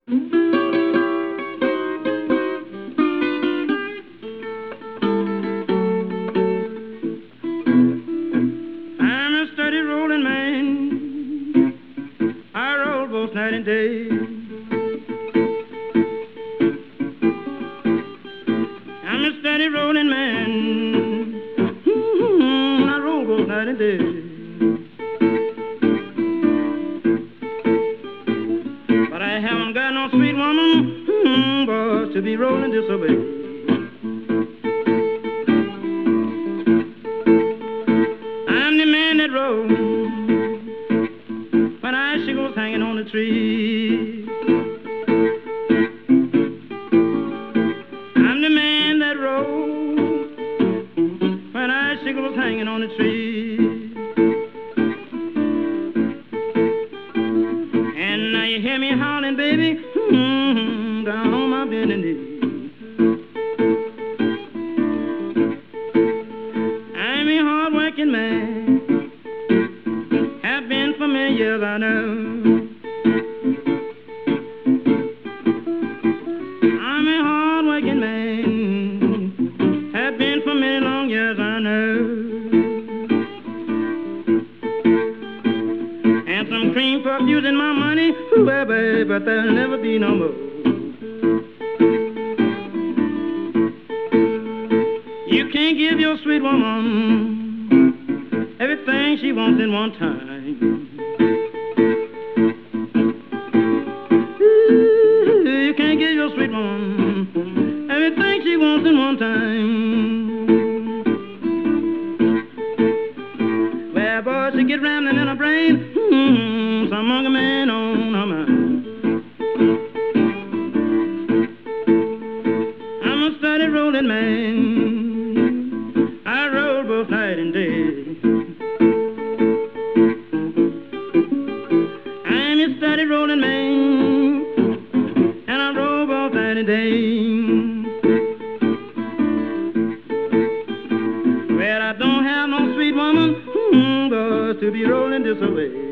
I'm a steady rolling man. I roll both night and day. I'm a steady rolling man. I roll both night and day. But I haven't got no sweet woman, boy, to be rolling this away. I'm the man that rolls when icicles hanging on the tree. I'm the man that rolls when icicles hanging on the tree. And now you hear me howling, baby, down on my bending knee. I'm a hard-working man, have been for many years, I know. I'm a hard-working man, have been for many long years, I know. And some cream puff using my money, baby, but there'll never be no more. You can't give your sweet woman everything she wants in one time. You can't give your sweet woman everything she wants in one time. Well, boy, she get rambling in her brain, some young man on her mind. I'm a steady rolling man. I roll both night and day. I'm a steady rolling man, and I roll both night and day. Well, I don't have no sweet woman, but to be rolling this away.